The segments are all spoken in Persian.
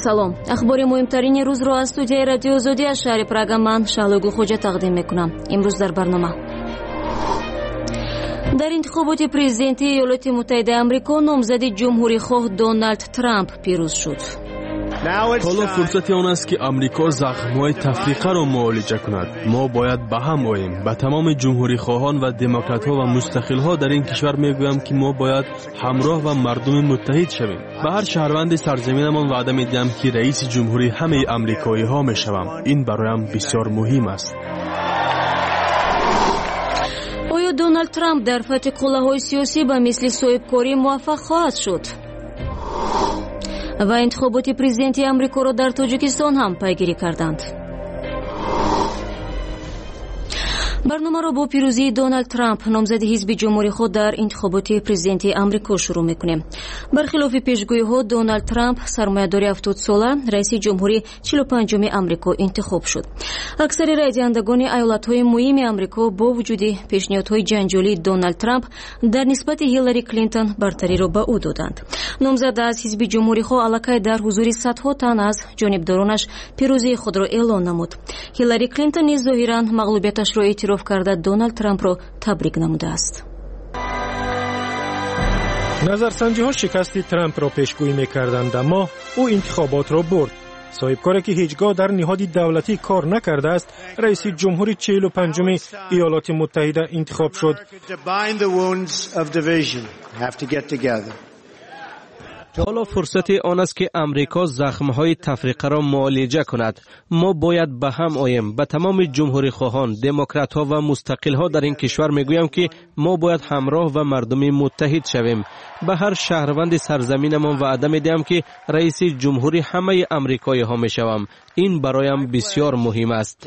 салом. ахбори муҳимтарини рӯзро аз студияи радио Озодия шаҳри Прага ман Шаҳлои Хоҷа тақдим мекунам. имрӯз дар барнома дар интихоботи президентии Иёлоти Муттаҳидаи Амрико номзади ҷумҳурихоҳ Дональд Трамп пирӯз шуд. ҳоло фурсати он аст ки амрико захмҳои тафриқаро муолиҷа кунад. мо бояд ба ҳам оем. ба тамоми ҷумҳурихоҳон ва демократҳо ва мустақилҳо дар ин кишвар мегӯям ки мо бояд ҳамроҳ ва мардуми муттаҳид шавем. ба ҳар шаҳрванди сарзаминамон ваъда медиҳам ки раиси ҷумҳури ҳамаи амрикоиҳо мешавам. ин бароям бисёр муҳим аст. оё Дональд Трамп дар фатҳи қуллаҳои сиёсӣ ба мисли соҳибкорӣ муваффақ хоҳад шуд? ва интихоботи президентии Амрикоро дар Тоҷикистон ҳам пайгирӣ карданд. барномаро бо пирӯзии Дональд Трамп, номзади ҳизби ҷумҳурихоҳ дар интихоботи президентии Амрико шурӯъ мекунем. бархилофи пешгӯиҳо, Дональд Трамп, сармоядори 70 сола, раиси ҷумҳури 45-уми Амрико интихоб шуд. аксари райдиҳандагони аёлатҳои муҳими Амрико бо вуҷуди пешниҳодҳои ҷанҷолии Дональд Трамп дар нисбати Ҳиллари Клинтон бартариро ба ӯ доданд. номзад аз ҳизби ҷумҳурихоҳ аллакай дар ҳузури садҳо тан аз ҷонибдоронаш пирӯзии худро эълон намуд. Ҳиллари Клинтон низ зоҳиран мағлубияташро эътироф карда Дональд Трампро табрик намудааст. назарсанҷиҳо шикасти Трампро пешгӯӣ мекарданд, аммо ӯ интихоботро бурд. соҳибкоре ки ҳеҷ гоҳ дар ниҳоди давлатӣ кор накардааст, раиси ҷумҳури 45-уми Иёлоти Муттаҳида интихоб шуд. ҳоло фурсати он аст ки амрико захмҳои тафриқаро муолиҷа кунад. мо бояд ба ҳам оем. ба тамоми ҷумҳурихоҳон, демократҳо ва мустақилҳо дар ин кишвар мегӯям ки мо бояд ҳамроҳ ва мардуми муттаҳид шавем. ба ҳар шаҳрванди сарзаминамон ваъда медиҳам ки раиси ҷумҳури ҳамаи амрикоиҳо мешавам. ин бароям бисёр муҳим аст.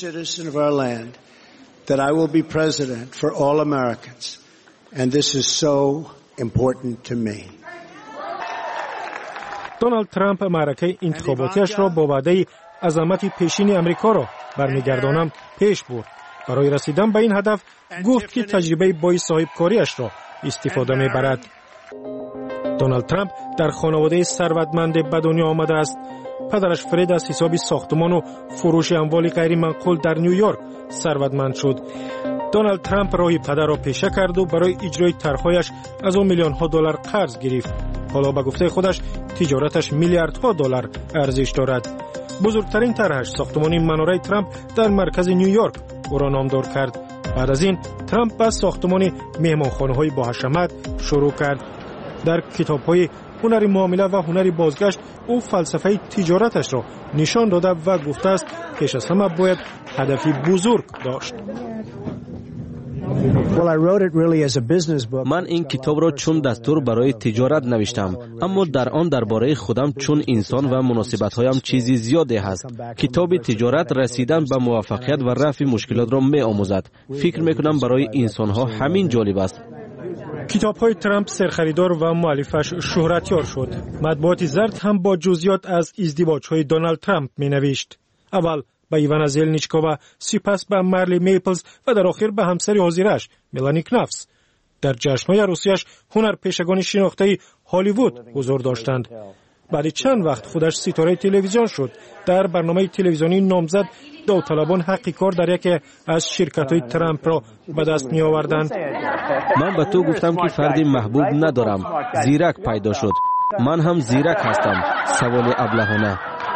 دونالد ترامپ معرکه انتخاباتیش را با وعده عظمت پیشین امریکا را برمیگردانم پیش برد. برای رسیدن به این هدف گفت که تجربه با صاحبکاریش را استفاده میبرد. دونالد ترامپ در خانواده ثروتمند به دنیا آمده است. پدرش فرید از حساب ساختمان و فروش اموال غیر منقول در نیویورک ثروتمند شد. دونالد ترامپ راهی پدر را پیشه کرد و برای اجرای طرح‌هایش از او میلیون‌ها دلار قرض گرفت. حالا به گفته خودش تجارتش میلیاردها دلار ارزش دارد. بزرگترین طرحش ساختمان مناره ترامپ در مرکز نیویورک او را نامدار کرد. بعد از این ترامپ به ساختمان مهمانخانه‌های با حشمت شروع کرد. در کتاب‌های هنر معامله و هنر بازگشت او فلسفه تجارتش را نشان داده و گفته است پیش از همه باید هدفی بزرگ داشت. من این کتاب را چون دستور برای تجارت نوشتم، اما در آن درباره خودم چون انسان و مناسبت‌هایم چیزی زیاده هست. کتاب تجارت رسیدن به موفقیت و رفع مشکلات را می‌آموزد. فکر می‌کنم برای انسان‌ها همین جالب است. کتاب‌های ترامپ سرخریدار و مؤلفش شهرتیار شد. مطبوعات زرد هم با جزئیات از ازدواج‌های دونالد ترامپ می‌نوشت. اول به ایوانا زلنیچکووا، سپس به مارلی میپلز و در آخر به همسر حاضرش ملانی کنافس. در جشن‌های عروسیش هنرپیشگان شناخته هالیوود حضور داشتند. بعد چند وقت خودش ستاره تلویزیون شد. در برنامه تلویزیونی نامزد داوطلبان حق کار در یکی از شرکت‌های ترامپ را به دست می‌آوردند. من به تو گفتم که فردی محبوب ندارم. زیرک پیدا شد. من هم زیرک هستم. سوال ابلهانه.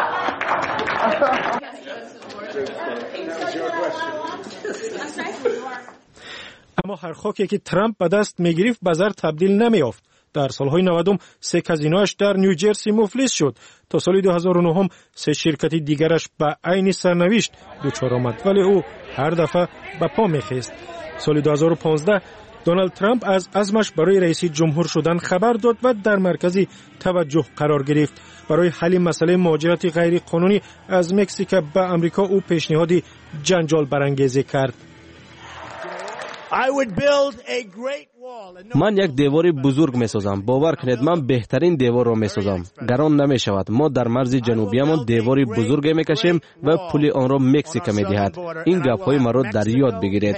اما هر خاکی که ترامپ به دست می‌گرفت به زر تبدیل نمی‌یافت. در سالهای 90 سه کازینوش در نیوجرسی مفلس شد. تا سال 2009 سه شرکت دیگرش به عین سرنوشت دچار آمد، ولی او هر دفعه به پا می‌خیست. سال 2015 دونالد ترامپ از عزمش برای رئیس جمهور شدن خبر داد و در مرکز توجه قرار گرفت. برای حل مسئله مهاجرت غیر قانونی از مکزیک به آمریکا او پیشنهاد جنجال برانگیزی کرد. من یک دیوار بزرگ می سازم. باور کنید من بهترین دیوار را می سازم. گران نمی شود. ما در مرز جنوبیمان دیواری بزرگ می کشیم و پول آن را مکزیک می دهد. این گپ های مرا در یاد بگیرید.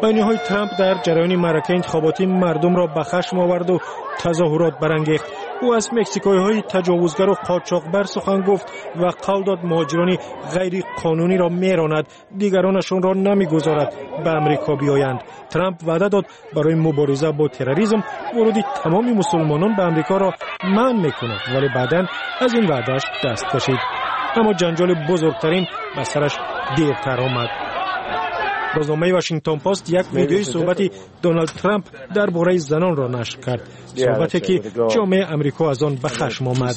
بیانیه‌های ترامپ در جریان معرکه انتخاباتی مردم را به خشم آورد و تظاهرات برانگیخت. او از مکزیکوی‌های تجاوزگر و قاچاقبر سخن گفت و قول داد مهاجران غیر قانونی را میراند، دیگرانشان را نمیگذارد به امریکا بیایند. ترامپ وعده داد برای مبارزه با تروریسم ورود تمام مسلمانان به امریکا را منع میکند، ولی بعداً از این وعده‌اش دست کشید. اما جنجال بزرگترین به سرش دیرتر آمد. روزنامه واشنگتن پست یک ویدیوی صحبت دونالد ترامپ درباره زنان را نشر کرد. صحبتی که جامعه امریکا از آن به خشم آمد.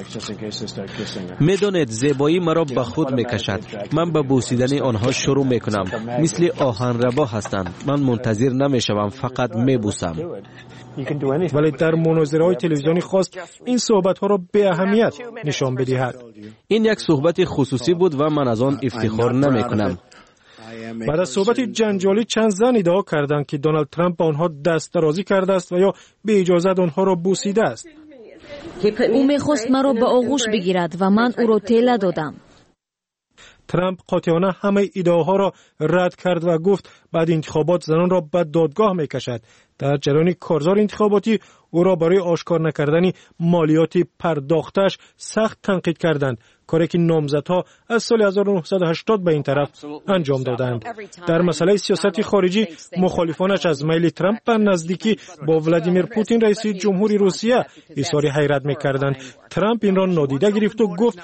میدانید زیبایی مرا به خود میکشد. من به بوسیدن آنها شروع میکنم. مثل آهنربا هستند. من منتظر نمیشوم، فقط میبوسم. ولی در مناظره‌های تلویزیونی خواست این صحبت‌ها را به اهمیت نشان بدهد. این یک صحبت خصوصی بود و من از آن افتخار نمیکنم. بعد از صحبت جنجالی چند زن ادعا کردند که دونالد ترامپ با آنها دست درازی کرده است و یا به اجازه آنها را بوسیده است. او می‌خواست مرا به آغوش بگیرد و من او را تله دادم. ترامپ قاطعانه همه ادعاها را رد کرد و گفت بعد انتخابات زنان را به دادگاه می‌کشد. در جریان کارزار انتخاباتی او را برای آشکار نکردن مالیات پرداختش سخت تنقید کردند، کاری که نامزدها از سال 1980 به این طرف انجام دادند. در مسئله سیاست خارجی مخالفانش از میل ترامپ به نزدیکی با ولادیمیر پوتین رئیس جمهوری روسیه اظهار حیرت می‌کردند. ترامپ این را نادیده گرفت و گفت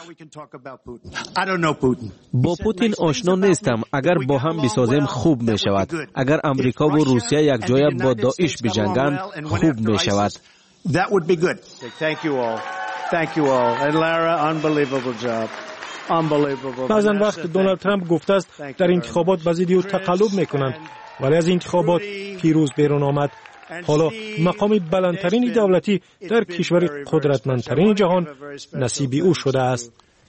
با پوتین آشنا نیستم. اگر با هم بسازیم خوب می‌شود. اگر امریکا و روسیه یک جای با داعش بجنگند خوب می‌شود. بعضن وقت دونالد ترامپ گفته است در انتخابات به ضد او تقلب میکنند، ولی از انتخابات پیروز بیرون آمد. حالا مقام بلندترین دولتی در کشور قدرتمندترین جهان نصیب او شده است.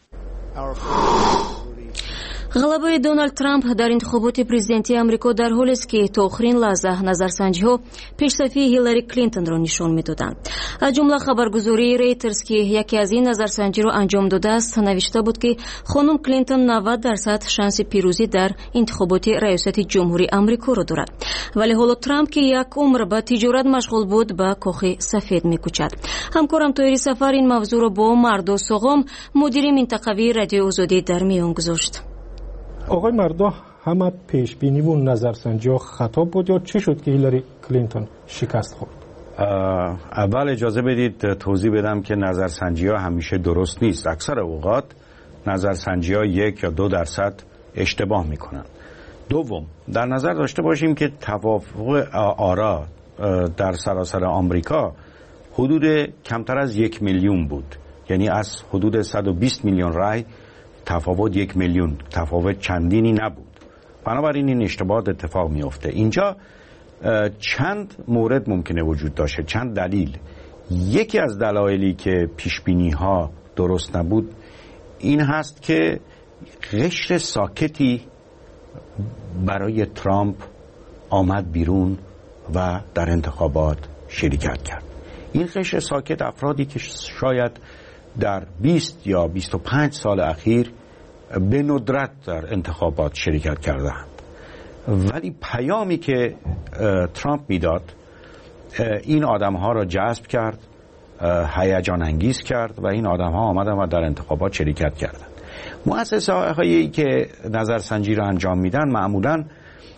غلبه دونالد ترامپ در انتخابات پرزیدنتی آمریکا در حالی است که تا آخرین لحظه نظرسنجی‌ها پیشروی هیلاری کلینتون را نشان می‌دادند. از جمله خبرگزاری ریترز که یکی از این نظرسنجی را انجام داده است نوشته بود که خانم کلینتون 90% شانس پیروزی در انتخابات ریاست جمهوری آمریکا را دارد. ولی حالا ترامپ که یک عمر به تجارت مشغول بود به کاخ سفید می‌کوچد. همکارم طاهری سفر این موضوع را با مردو سوغام مدیر منطقوی رادیو آزادی در میان گذاشت. آقای مردو، همه پیش بینی و نظرسنجی ها خطا بود یا چی شد که هیلاری کلینتون شکست خورد؟ اول اجازه بدید توضیح بدم که نظرسنجی ها همیشه درست نیست. اکثر اوقات نظرسنجی ها 1 یا 2% اشتباه میکنن. دوم، در نظر داشته باشیم که توافق آرا در سراسر آمریکا حدود کمتر از 1 میلیون بود. یعنی از حدود 120 میلیون رای تفاوت 1 میلیون، تفاوت چندینی نبود. بنابراین این اشتباهات اتفاق میفته. اینجا چند مورد ممکنه وجود داشته، چند دلیل. یکی از دلایلی که پیشبینی ها درست نبود این هست که قشر ساکتی برای ترامپ آمد بیرون و در انتخابات شرکت کرد. این قشر ساکت افرادی که شاید در 20 یا 25 سال اخیر به ندرت در انتخابات شرکت کردند، ولی پیامی که ترامپ میداد این آدم‌ها را جذب کرد، هیجان انگیز کرد و این آدم‌ها آمدن و در انتخابات شرکت کردند. مؤسسه‌هایی که نظرسنجی را انجام میدن معمولاً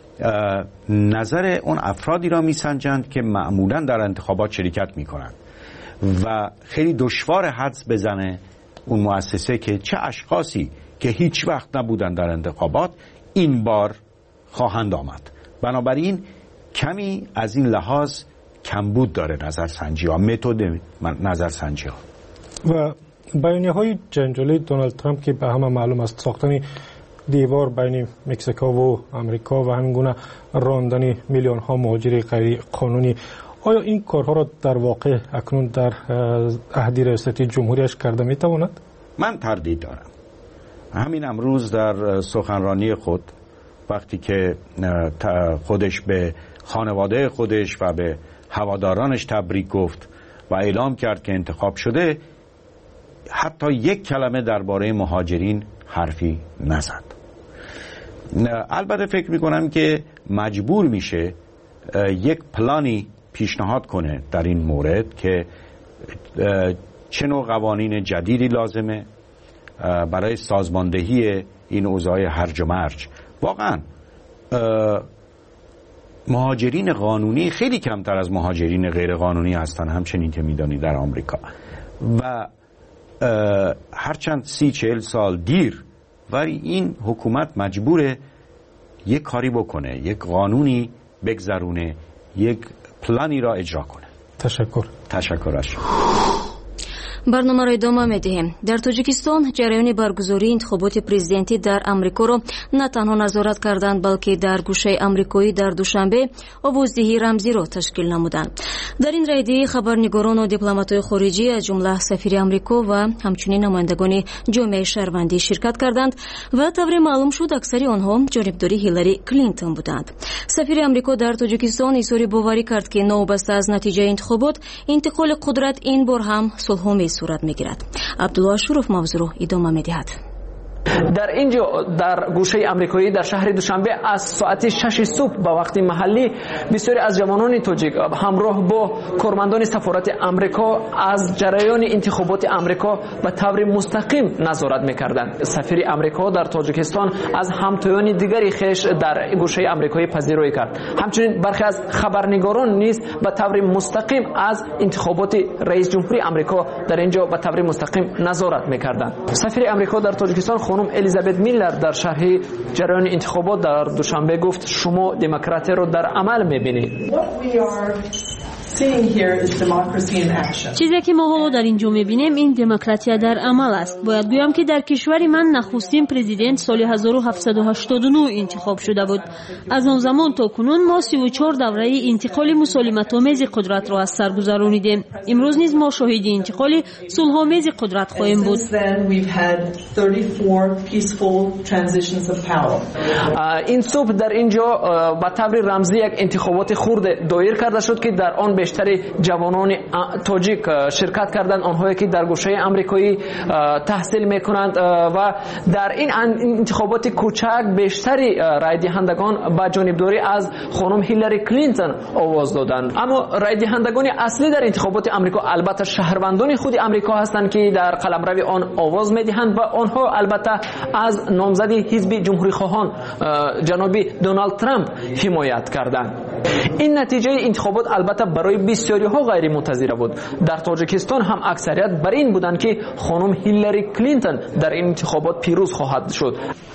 نظر اون افرادی را میسنجند که معمولاً در انتخابات شرکت میکنند و خیلی دشوار حدس بزنه اون مؤسسه که چه اشخاصی که هیچ وقت نبودن در انتخابات این بار خواهند آمد. بنابراین کمی از این لحاظ کمبود داره نظرسنجی ها، متد نظرسنجی ها. و بیانیه های جنجالی دونالد ترامپ که به همه معلوم است، ساختن دیوار بین مکزیکو و آمریکا و همینگونه راندن میلیون ها مهاجر غیر قانونی، آیا این کارها را در واقع اکنون در عهد ریاست جمهوریش کرده میتواند؟ من تردید دارم. همین امروز در سخنرانی خود وقتی که خودش به خانواده خودش و به هوادارانش تبریک گفت و اعلام کرد که انتخاب شده، حتی یک کلمه درباره مهاجرین حرفی نزد. البته فکر میکنم که مجبور میشه یک پلانی پیشنهاد کنه در این مورد که چه نوع قوانین جدیدی لازمه برای سازماندهی این اوضاع هرج و مرج. واقعا مهاجرین قانونی خیلی کمتر از مهاجرین غیر قانونی هستن، همچنین که میدانی در آمریکا، و هرچند 30-40 سال دیر، ولی این حکومت مجبوره یک کاری بکنه، یک قانونی بگذرونه، یک پلانی را اجرا کنه. تشکرش. برنامه را ادامه می‌دهیم. در تاجیکستان جریان برگزاری انتخابات پرزیدنتی در آمریکا را نه تنها نظارت کردند، بلکه در گوشه آمریکایی در دوشنبه آوازدهی رمزی را تشکیل نمودند. در این رایدهی خبرنگاران و دیپلمات‌های خارجی از جمله سفیر آمریکا و همچنین نمایندگان جامعه شهروندی شرکت کردند و طوری معلوم شد اکثر آنها جانبداری هیلاری کلینتون بودند. سفیر آمریکا در تاجیکستان اظهار باوری کرد که نوبسته از نتیجه انتخابات انتقال قدرت این بار هم صلح‌آمیز صورت میگیرد. عبدالله شروف موضوع رو ادامه میدهد. در اینجا در گوشه آمریکایی در شهر دوشنبه از ساعت 6 صبح به وقت محلی بسیاری از جوانان تاجیک همراه با کارمندان سفارت آمریکا از جریان انتخابات آمریکا به طور مستقیم نظارت می‌کردند. سفیر آمریکا در تاجیکستان از همتایان دیگری خویش در گوشه آمریکایی پذیرایی کرد. همچنین برخی از خبرنگاران نیز به طور مستقیم از انتخابات رئیس جمهوری آمریکا در اینجا به طور مستقیم نظارت می‌کردند. سفیر آمریکا در تاجیکستان خانم الیزابت میلر در شرح جریان انتخابات در دوشنبه گفت شما دموکراسی رو در عمل می‌بینید. چیزی که ما حالا در اینجا می‌بینیم این دموکراسی در عمل است. باید گویم که در کشور من نخستین پرزیدنت سال 1789 انتخاب شده بود. از آن زمان تا کنون ما 34 دوره انتقال مسالمت‌آمیز قدرت را از سر گذرانیدیم. امروز نیز ما شاهد انتقال صلح‌آمیز قدرت خواهیم بود. این صبح در اینجا به طور رمزی یک انتخابات خرد دایر کرده شد که در آن بیشتر جوانان تاجیک شرکت کردند، آنهایی که در گوشه آمریکایی تحصیل میکنند و در این انتخابات کوچک بیشتری رای دهندگان با جانبداری از خانم هیلاری کلینتون آواز دادند. اما رای دهندگان اصلی در انتخابات آمریکا البته شهروندان خود آمریکا هستند که در قلمرو آن آواز میدهند و آنها البته از نامزد حزب جمهوری خواهان جناب دونالد ترامپ حمایت کردند. این نتیجه انتخابات البته برای بسیاری ها غیر منتظره بود. در تاجیکستان هم اکثریت بر این بودند که خانم هیلاری کلینتون در این انتخابات پیروز خواهد شد.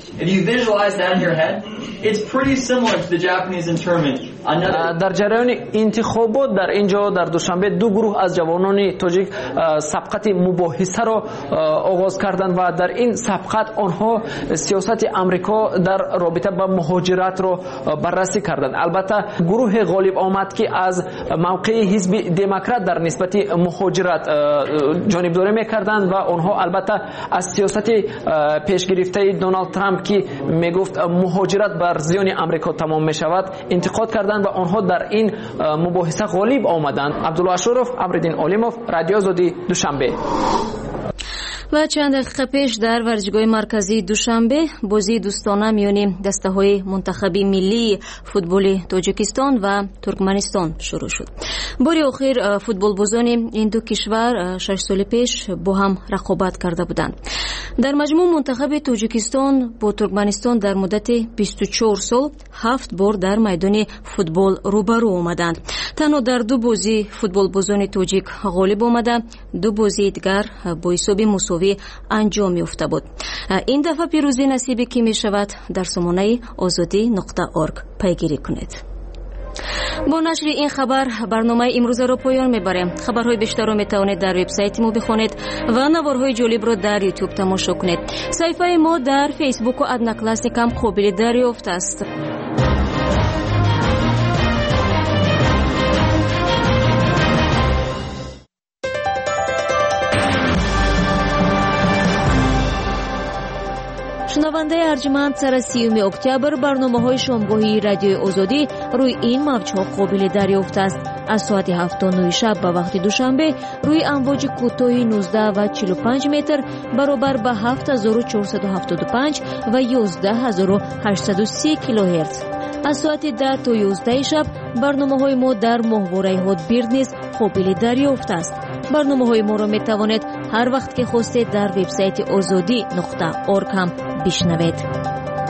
در جریان انتخابات در اینجا در دوشنبه دو گروه از جوانان تاجیک سبقت مباحثه را آغاز کردند و در این سبقت آنها سیاست آمریکا در رابطه با مهاجرت را بررسی کردند. البته گروه غالب آمد که از موقع حزب دموکرات در نسبت مهاجرت جانبداری می‌کردند و آنها البته از سیاست پیشگرفته دونالد ترامپ که میگفت مهاجرت بر زیان آمریکا تمام می‌شود انتقاد کردند و آنها در این مباحثه غالب آمدند. عبدالله شروف، امردین علیموف، رادیو آزادی، دوشنبه. و چند دقیقه پیش در ورزشگاه مرکزی دوشنبه بازی دوستانه میان دسته‌های منتخب ملی فوتبال تاجیکستان و ترکمنستان شروع شد. بار آخر فوتبال بازان این دو کشور 6 سال پیش با هم رقابت کرده بودند. در مجموع منتخب تاجیکستان با ترکمنستان در مدت 24 سال 7 بار در میدان فوتبال روبرو آمدند. تنها در دو بازی فوتبال بازان تاجیک غالب آمده، دو بازی دیگر با حساب مساوی انجام یافته بود. این دفعه پیروزی نصیب کی می شود؟ در سامانه azadi.org پیگیری کنید. با نشر این خبر برنامه امروز را پایان میبریم. خبرهای بیشتر را میتوانید در وبسایت ما بخونید و نوارهای جالب را در یوتیوب تماشا کنید. صفحه ما در فیسبوک و ادنا کلاسیک هم قابل دریافت است. شنونده ارجمند سر 30 اکتبر برنامه‌های شامگاهی رادیو آزادی روی این موج‌ها قابل دریافت است. از ساعت 7:09 شب به وقت دوشنبه روی امواج کوتاه 19 و 45 متر برابر به 7475 و 11830 کیلوهرتز. از ساعت 10 تا 11 شب برنامه‌های ما در ماهواره هاتبیرد نیز قابل دریافت است. برنامه‌های ما را می‌توانید هر وقت که خواستید در وبسایت azadi.org هم بشنوید.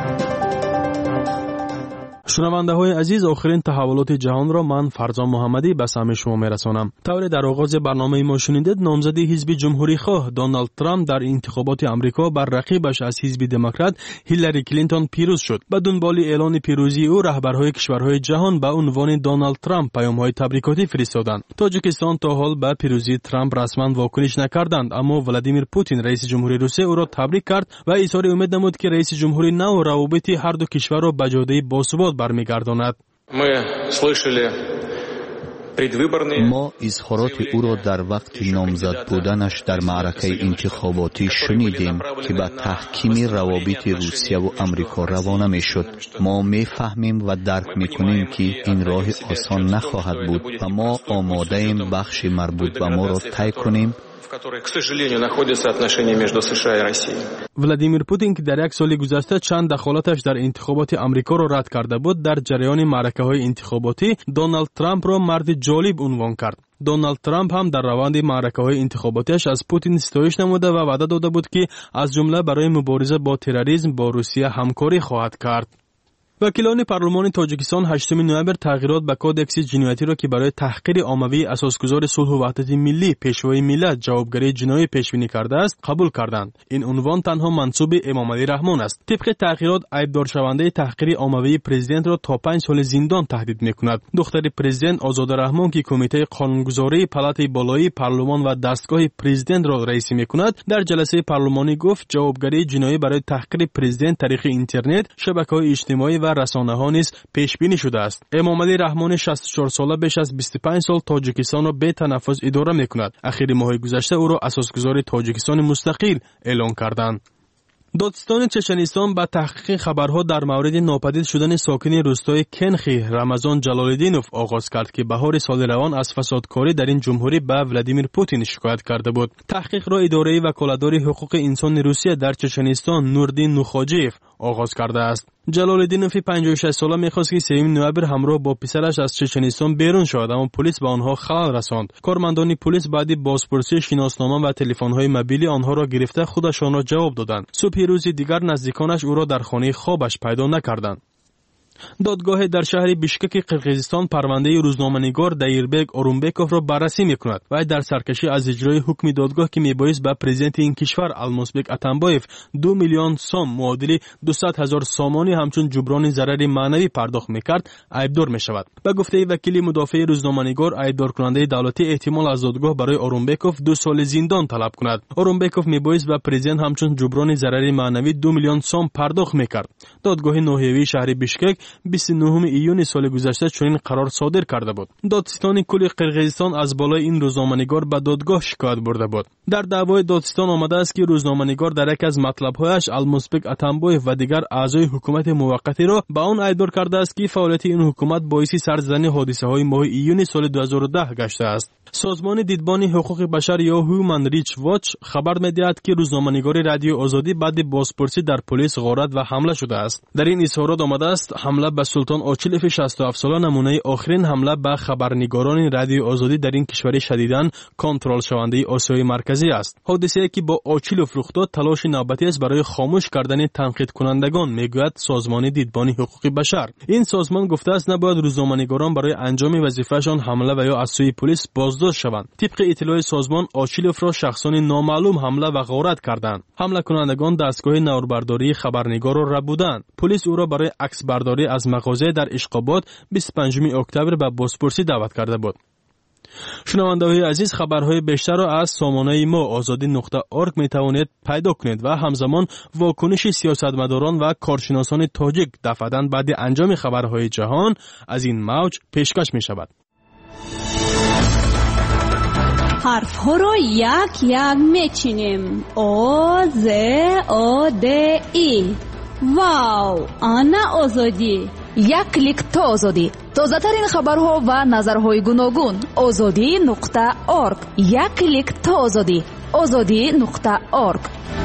شنونده های عزیز، آخرین تحولات جهان را من فرزان محمدی به سمع شما میرسانم. طوری در آغاز برنامه ما شنیدید نامزد حزب جمهوری خواه دونالد ترامپ در انتخابات آمریکا بر رقیبش از حزب دموکرات هیلاری کلینتون پیروز شد. به دنبال اعلان پیروزی او رهبرهای کشورهای جهان به عنوان دونالد ترامپ پیام‌های تبریکاتی فرستادند. تاجیکستان تا حال به پیروزی ترامپ رسما واکنش نکردند، اما ولادیمیر پوتین رئیس جمهوری روسیه او را تبریک کرد و اظهار امید نمود که رئیس جمهوری نو روابط هر دو کشور را به جاده باثبات برمیگرداند. ما اظهارات او را در وقت نامزد بودنش در معرکه انتخاباتی شنیدیم که به تحکیم روابط روسیه و امریکا روانه می شد. ما می فهمیم و درک می کنیم که این راه آسان نخواهد بود و ما آماده ایم بخش مربوط به ما را طی کنیم. ولادیمیر پوتین که در یک سال گذشته چند دخالتش در انتخابات آمریکا را رد کرده بود، در جریان معرکه‌های انتخاباتی دونالد ترامپ را مرد جالب عنوان کرد. دونالد ترامپ هم در روند معرکه‌های انتخاباتیش از پوتین ستایش نموده و وعده داده بود که از جمله برای مبارزه با تروریسم با روسیه همکاری خواهد کرد. وکیلان پارلمان تاجیکستان 8 نوامبر تغییرات به کودکس جنایتی را که برای تحقیر عمومی اساسگزار صلح و وحدت ملی پیشوای ملت جوابگری جنایی پیش بینی کرده است قبول کردند. این عنوان تنها منسوب امام علی رحمان است. طبق تغییرات ایبدار شونده تحقیر عمومی پرزیدنت را تا 5 سال زندان تهدید می‌کند. دختر پرزیدنت آزاده رحمان که کمیته قانونگذاری پالات بالایی پارلمان و دستگاه پرزیدنت را رئیسی می‌کند، در جلسه پارلمانی گفت جوابگری جنایی برای تحقیر پرزیدنت طریق اینترنت، شبکه‌های اجتماعی و رسانه‌ها نیز پیش بینی شده است. امام علی رحمان 64 ساله بیش از 25 سال تاجیکستان را به تنفس اداره می‌کند. اخیر ماه گذشته او را اساسگزار تاجیکستان مستقل اعلام کردند. دادستان چچنستان با تحقیق خبرها در مورد ناپدید شدن ساکن روستای کنخی رمضان جلالالدینوف آغاز کرد که بهار سال روان از فسادکاری در این جمهوری به ولادیمیر پوتین شکایت کرده بود. تحقیق را اداره وکالتدار حقوق انسان روسیه در چچنستان نوردین نوخاجیف آغاز کرده است. جلالالدینوف 56 ساله می‌خواست که 3 نوامبر همراه با پسرش از چچنستان بیرون شود، اما پلیس به آنها خلل رساند. کارمندان پلیس بعد بازپرسی شناسنامه و تلفن‌های موبیلی آنها را گرفته خودشان را جواب دادند. صبح روز دیگر نزدیکانش او را در خانه خوابش پیدا نکردند. دادگاه در شهر بیشکک قرقیزستان پرونده روزنامه‌نگار دایربگ اورونبکوف را بررسی می‌کند و در سرکشی از اجرای حکم دادگاه که می‌بایست به پرزیدنت این کشور المازبک اتنبایف 2 میلیون سوم معادل 200,000 سامانی همچون جبران ضرر معنوی پرداخت می‌کرد ایبدار می‌شود. به گفته وکیل مدافع روزنامه‌نگار ایبدار کننده دولتی احتمال از دادگاه برای اورونبکوف 2 سال زندان طلب کند. اورونبکوف می‌بایست به پرزیدنت همچون جبران ضرر معنوی 2 میلیون سوم پرداخت می‌کرد. دادگاه ناحیوی شهر بیشکک 29 ایون سال گذشته چنین قرار صادر کرده بود. دادستان کل قرقیزستان از بالای این روزنامه‌نگار به دادگاه شکایت برده بود. در دعوای دادستان آمده است که روزنامه‌نگار در یک از مطلب‌هایش المازبک اتنبایف و دیگر اعضای حکومت موقتی را به آن ایبدار کرده است که فعالیت این حکومت باعث سر زدن حادثه‌های ماه ایون سال 2010 گشته است. سازمان دیدبان حقوق بشر یا هیومن ریچ واچ خبر می‌دهد که روزنامه‌نگار رادیو آزادی بعد بازپرسی در پلیس غارت و حمله شده است. در این اظهارات آمده است حمله به سلطان آچیلف 67 ساله نمونه آخرین حمله به خبرنگاران رادیو آزادی در این کشور شدیداً کنترل شونده آسیای مرکزی است. حادثه‌ای که با آچیلف رخ داد تلاش نوبتی است برای خاموش کردن تنقید کنندگان، میگوید سازمان دیدبان حقوق بشر. این سازمان گفته است نباید روزنامه‌نگاران برای انجام وظیفه‌شان حمله و یا از سوی پلیس بازداشت شوند. طبق اطلاع سازمان آچیلف را شخصان نامعلوم حمله و غارت کردند. حمله کنندگان دستگاه نوربرداری خبرنگار را ربودند. پلیس او را برای عکس برداری از مغازه در اشقاباد 25 اکتبر به بازپرسی دعوت کرده بود. شنونده‌های عزیز، خبرهای بیشتر را از سامانه ما azadi.org میتوانید پیدا کنید و همزمان واکنش سیاستمداران و کارشناسان تاجیک دفعه‌اً بعد انجام خبرهای جهان از این موج پیشکش می شود. حرف ها را یک یک میچینیم. آ ز آ د ای. واو، آنا آزادی. یک کلیک تا آزادی. تازه‌ترین خبرها و نظرهای گوناگون. azadi.org. یک کلیک تا آزادی. azadi.org.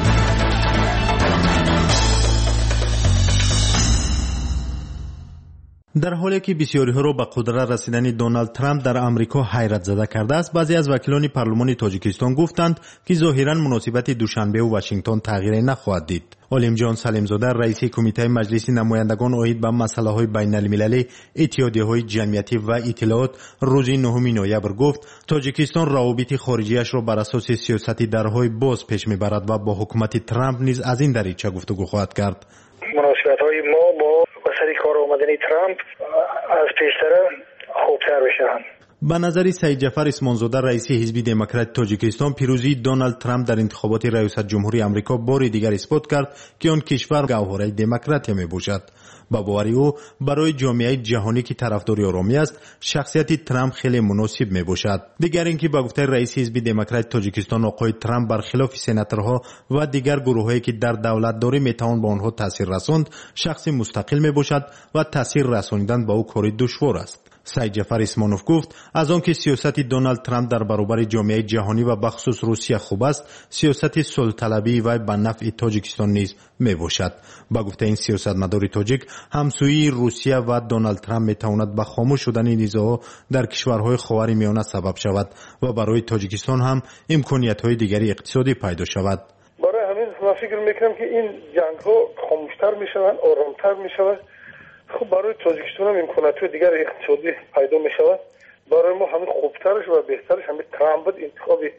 در حالی که بسیاری‌ها را به قدرت رسیدن دونالد ترامپ در آمریکا حیرت زده کرده است، بعضی از وکیلان پارلمان تاجیکستان گفتند که ظاهراً مناسبت دوشنبه و واشنگتن تغییری نخواهد دید. عالم جان سلیمزاده رئیس کمیته مجلس نمایندگان اوید به مسائل بین‌المللی اتحادیه‌های جمعیتی و اطلاعات روز 9 نوامبر گفت تاجیکستان روابط خارجیش را بر اساس سیاست درهای باز پیش می‌برد و با حکومت ترامپ نیز از این دریچه گفتگو خواهد کرد. مناسبت‌های ما با سر کار آمدن ترامپ از پیشتر خوبتر بشن. به نظر سید جعفر اسمانزاده رئیس حزب دموکرات تاجیکستان، پیروزی دونالد ترامپ در انتخابات ریاست جمهوری آمریکا بار دیگر اثبات کرد که آن کشور گوهره دموکراسی میباشد. با باور او برای جامعه جهانی که طرفدار آرامی است، شخصیت ترامپ خیلی مناسب میباشد. دیگر اینکه با گفته رئیس حزب دموکرات تاجیکستان آقای ترامپ برخلاف سناتورها و دیگر گروهایی که در دولت داری میتوان با آنها تاثیر رساند، شخص مستقل میباشد و تاثیر رسانیدن با او کار دشوار است. سید جعفر اسمانوف گفت از آنکه سیاست دونالد ترامپ در برابر جامعه جهانی و بخصوص روسیه خوب است، سیاست صلح طلبی و به نفع تاجیکستان نیز میباشد. با گفته این سیاستمدار تاجیک، همسویی روسیه و دونالد ترامپ میتواند به خاموش شدن نزاع‌ها در کشورهای خاورمیانه سبب شود و برای تاجیکستان هم امکانیت‌های دیگری اقتصادی پیدا شود. برای همین من فکر میکنم که این جنگ‌ها خاموشتر میشوند، آرامتر میشود. خب برای تاجیکستان هم امکانات دیگر اقتصادی پیدا می شود. برای ما همین خوبترش و بهترش همین ترامپ انتخابی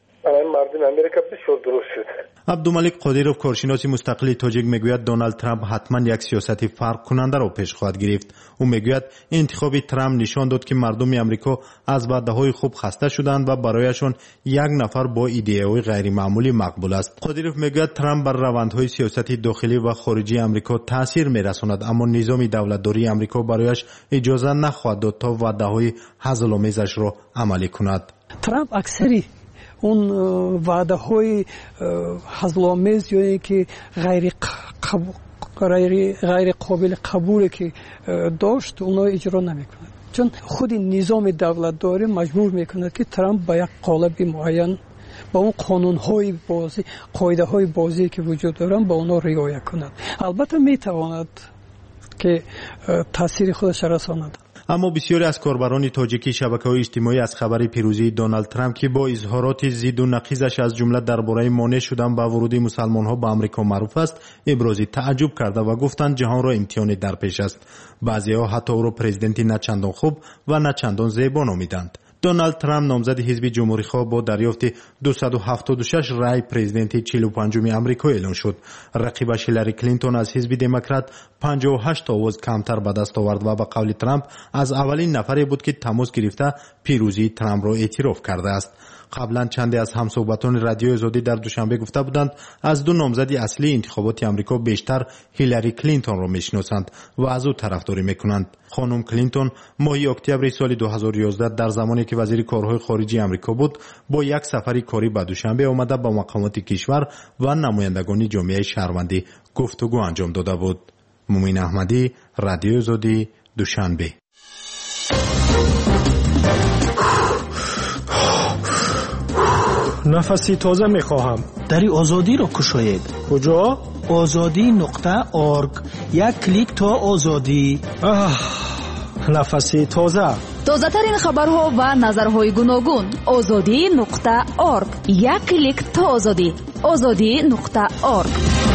مردم امریکا بسیار درست شد. عبدالملک قادیروف کارشناس مستقل تاجیک میگوید دونالد ترامپ حتما یک سیاست فرق کننده را پیش خواهد گرفت. او میگوید انتخاب ترامپ نشان داد که مردم امریکا از وعده‌های خوب خسته شدند و برایشان یک نفر با ایدئهای غیر معمولی مقبول است. قادیروف میگوید ترامپ بر روندهای سیاسی داخلی و خارجی امریکا تاثیر میرساند، اما نظام دولتداری امریکا برایش اجازه نخواهد داد تا وعده‌های هزل‌آمیزش را عملی کند. ترامپ اکثری اون وعده های هزل‌آمیز یا که غیر قابل قبولی که داشت اونا اجرا نمیکنه، چون خود نظام دولت داره مجبور میکنه که ترامپ با یک قالب معین با اون قانون های بازی، قاعده های بازی که وجود دارن با اونا رعایت کند. البته میتواند که تاثیر خودش رساند. اما بسیاری از کاربران تاجیکی شبکه‌های اجتماعی از خبر پیروزی دونالد ترامپ که با اظهارات ضد و نقیضش از جمله درباره مانع شدن به ورود مسلمان‌ها به آمریکا معروف است، ابراز تعجب کرده و گفتند جهان را امتحان در پیش است. بعضی‌ها حتی او را پرزیدنت نه چندان خوب و نه چندان زیبا نامیدند. دونالد ترامپ نامزد حزب جمهوری‌خواه با دریافت 276 رای پرزیدنتی 45 آمریکا اعلان شد. رقیبش هیلاری کلینتون از حزب دموکرات 58 آواز کمتر به دست آورد و به قول ترامپ از اولین نفری بود که تماس گرفته پیروزی ترامپ را اعتراف کرده است. قبلا چندی از همصحبتان رادیو آزادی در دوشنبه گفته بودند از دو نامزد اصلی انتخابات آمریکا بیشتر هیلاری کلینتون را میشناسند و از او طرفداری میکنند. خانم کلینتون ماه اکتبر سال 2011 در زمانی که وزیر کارهای خارجی آمریکا بود با یک سفری کاری به دوشنبه آمده با مقامات کشور و نمایندگان جامعه شهروندی گفتگو انجام داده بود. مومین احمدی، رادیو آزادی، دوشنبه. نفسی تازه میخواهم. دری آزادی را کشاید. کجا؟ azadi.org. یک کلیک تا آزادی. نفسی تازه. تازه ترین خبرها و نظرهای گوناگون. azadi.org. یک کلیک تا آزادی. azadi.org.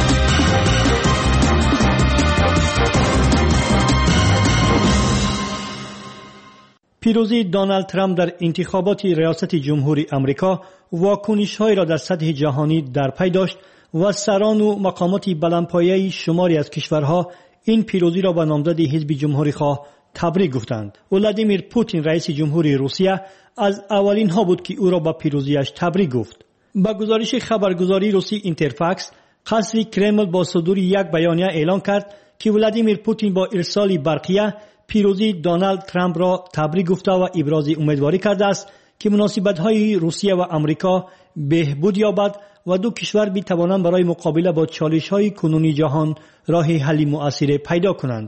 پیروزی دونالد ترامپ در انتخابات ریاست جمهوری آمریکا واکنش‌هایی را در سطح جهانی در پی داشت و سران و مقامات بلندپایه شماری از کشورها این پیروزی را به نامزد حزب جمهوری‌خواه تبریک گفتند. ولادیمیر پوتین رئیس جمهوری روسیه از اولین ها بود که او را به پیروزیش تبریک گفت. با گزارش خبرگزاری روسی اینترفاکس، قصر کرمل با صدور یک بیانیه اعلان کرد که ولادیمیر پوتین با ارسال برقیه پیروزی دونالد ترامپ را تبریک گفته و ابراز امیدواری کرده است که مناسبت‌های روسیه و آمریکا بهبود یابد و دو کشور بتوانند برای مقابله با چالش‌های کنونی جهان راه حل مؤثر پیدا کنند.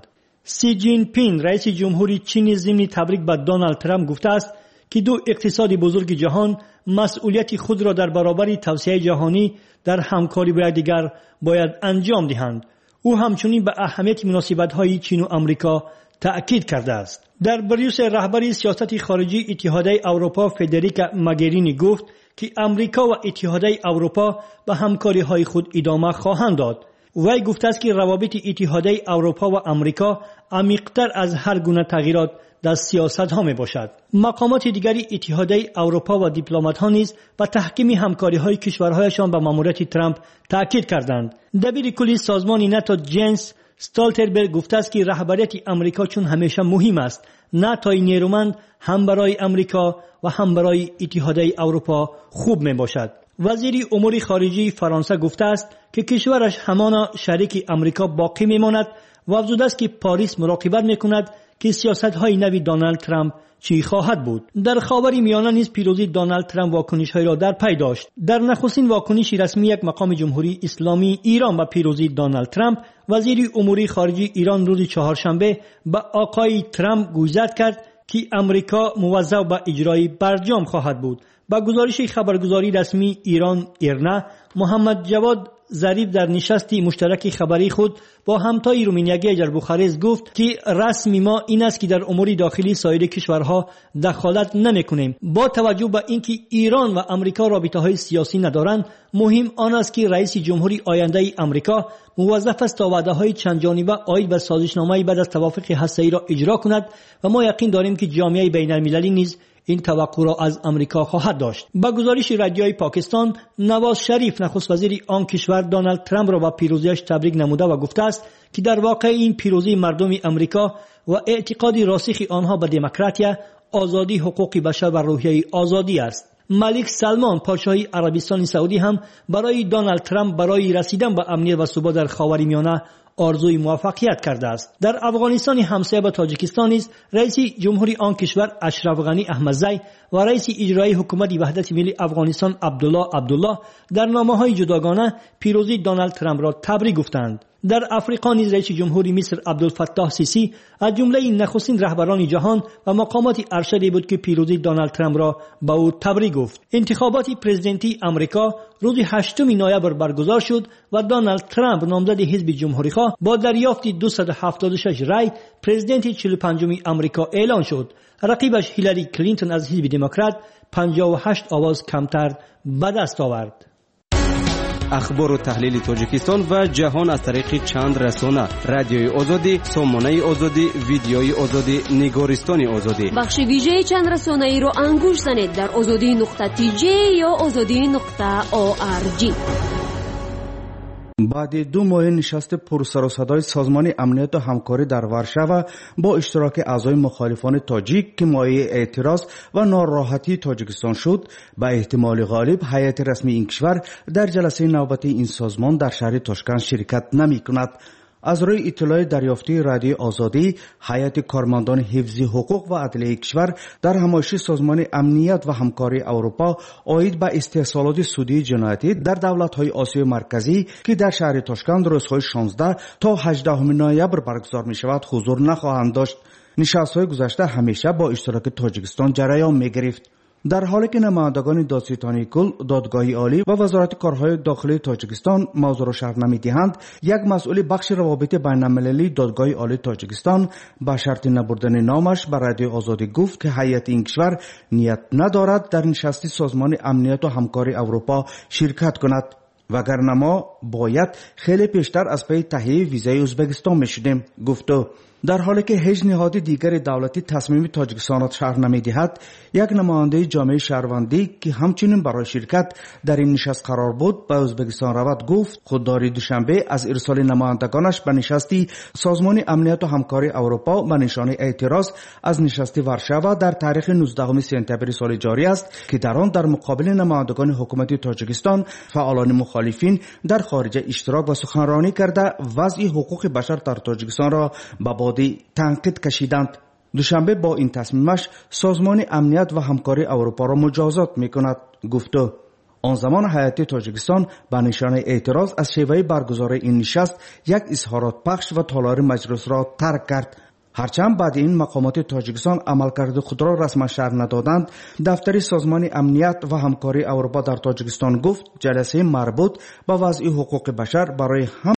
سی جین پین رئیس جمهوری چین ضمن تبریک به دونالد ترامپ گفته است که دو اقتصاد بزرگ جهان مسئولیت خود را در برابر توسعه جهانی در همکاری با یکدیگر باید انجام دهند. او همچنین به اهمیت مناسبت‌های چین و آمریکا تأکید کرده است. در بریوس رهبری سیاست خارجی اتحادیه اروپا فدریکا موگرینی گفت که آمریکا و اتحادیه اروپا به همکاری‌های خود ادامه خواهند داد. وی گفته است که روابط اتحادیه اروپا و آمریکا عمیق‌تر از هر گونه تغییرات در سیاست ها می باشد. مقامات دیگری اتحادیه اروپا و دیپلمات ها نیز به تحکیم همکاری های کشورهایشان به ماموریت ترامپ تاکید کردند. دبیر کلی سازمان ناتو جنس استالتنبرگ گفته است که رهبریت آمریکا چون همیشه مهم است، ناتوی نیرومند هم برای آمریکا و هم برای اتحادیه اروپا خوب می باشد. وزیر امور خارجه فرانسه گفته است که کشورش همانا شریک آمریکا باقی میماند و افزوده است که پاریس مراقبت میکند که سیاست‌های نوی دونالد ترامپ چی خواهد بود. در خاور میانه نیز پیروزی دونالد ترامپ واکنش‌های را در پی داشت. در نخستین واکنش رسمی یک مقام جمهوری اسلامی ایران به پیروزی دونالد ترامپ، وزیر امور خارجه ایران روز چهارشنبه به آقای ترامپ گوشزد کرد که امریکا موظف به اجرای برجام خواهد بود. با گزارش خبرگزاری رسمی ایران ایرنا، محمد جواد ظریف در نشستی مشترک خبری خود با همتای رومانیایی اجر بوخارست گفت که رسمی ما این است که در امور داخلی سایر کشورها دخالت نمی‌کنیم. با توجه به اینکه ایران و آمریکا رابطه‌های سیاسی ندارند، مهم آن است که رئیس جمهوری آینده آمریکا موظف است تا وعده‌های چند جانبه عاید به سازشنامه بعد از توافق هسته‌ای را اجرا کند و ما یقین داریم که جامعه بین‌المللی نیز این توقع را از آمریکا خواهد داشت. با گزارش رادیوی پاکستان، نواز شریف نخست وزیر آن کشور دونالد ترامپ را با پیروزیش تبریک نموده و گفته است که در واقع این پیروزی مردم آمریکا و اعتقاد راسخ آنها به دموکراسی، آزادی، حقوق بشر و روحیه آزادی است. ملک سلمان پادشاه عربستان سعودی هم برای دونالد ترامپ برای رسیدن به امنیت و ثبات در خاورمیانه آرزوی موفقیت کرده است. در افغانستان همسایه با تاجیکستان نیز رئیس جمهوری آن کشور اشرف غنی احمدزی و رئیس اجرایی حکومت وحدت ملی افغانستان عبدالله در نامه‌های جداگانه پیروزی دونالد ترامپ را تبریک گفتند. در افریقا نیز رئیس جمهوری مصر عبدالفتاح سیسی از جمله نخستین رهبران جهان و مقامات ارشدی بود که پیروزی دونالد ترامپ را به او تبریک گفت. انتخابات پرزیدنتی آمریکا روز 8 نوامبر برگزار شد و دونالد ترامپ نامزد حزب جمهوری‌خواه با دریافت 276 رای پرزیدنت 45 آمریکا اعلان شد. رقیبش هیلاری کلینتون از حزب دموکرات 58 آواز کمتر به دست آورد. اخبار و تحلیل تاجیکستان و جهان از طریق چند رسانه: رادیوی آزادی، سامانه آزادی، ویدیوی آزادی، نگارستان آزادی. بخش ویژه چند رسانه ای را انگوش زنید در azadi.tj یا azadi.org. بعد 2 ماه نشست پرسر و صدای سازمان امنیت و همکاری در ورشو با اشتراک اعضای مخالفان تاجیک که مایه اعتراض و ناراحتی تاجیکستان شد، به احتمال غالب هیئت رسمی این کشور در جلسه نوبتی این سازمان در شهر تاشکند شرکت نمی کند. از روی اطلاع دریافتی رادیو آزادی، هیئت کارمندان حفظی حقوق و عدلیه کشور در همایش سازمان امنیت و همکاری اروپا عاید به استحصالات سودی جنایتی در دولت‌های آسیای مرکزی که در شهر تاشکند روزهای 16 تا 18 نوامبر برگزار می‌شود حضور نخواهند داشت. نشست‌های گذشته همیشه با اشتراک تاجیکستان جریان می‌گرفت. در حالی که نمایندگان دادستانی کل، دادگاه عالی و وزارت کارهای داخلی تاجیکستان موضوع را شرح نمی‌دهند، یک مسئول بخش روابط بین‌المللی دادگاه عالی تاجیکستان با شرط نبردن نامش به رادیو آزادی گفت که هیئت این کشور نیت ندارد در نشست سازمان امنیت و همکاری اروپا شرکت کند. وگرنه ما باید خیلی پیشتر از پی تهیه ویزای ازبکستان می‌شدیم، گفت. در حالی که هیچ نهاد دیگر دولتی تصمیم تاجیکستان را شرح نمی‌دهد، یک نماینده جامعه شهروندی که همچنین برای شرکت در این نشست قرار بود به ازبکستان رود گفت خودداری دوشنبه از ارسال نمایندگانش به نشستی سازمان امنیت و همکاری اروپا به نشانه اعتراض از نشست ورشو در تاریخ 19 سپتامبر سال جاری است که در آن در مقابل نمایندگان حکومت تاجیکستان فعالان مخالفین در خارج اشتراک و سخنرانی کرده وضع حقوق بشر در تاجیکستان را به تنقید کشیدند. دوشنبه با این تصمیمش سازمان امنیت و همکاری اروپا را مجازات می‌کند، گفت. آن زمان هیئت تاجیکستان به نشانه اعتراض از شیوه برگزاری این نشست یک اظهارات پخش و تالار مجلس را ترک کرد. هرچند بعد این مقامات تاجیکستان عملکرد خود را رسما شرح ندادند، دفتر سازمان امنیت و همکاری اروپا در تاجیکستان گفت جلسه مربوط به وضع حقوق بشر برای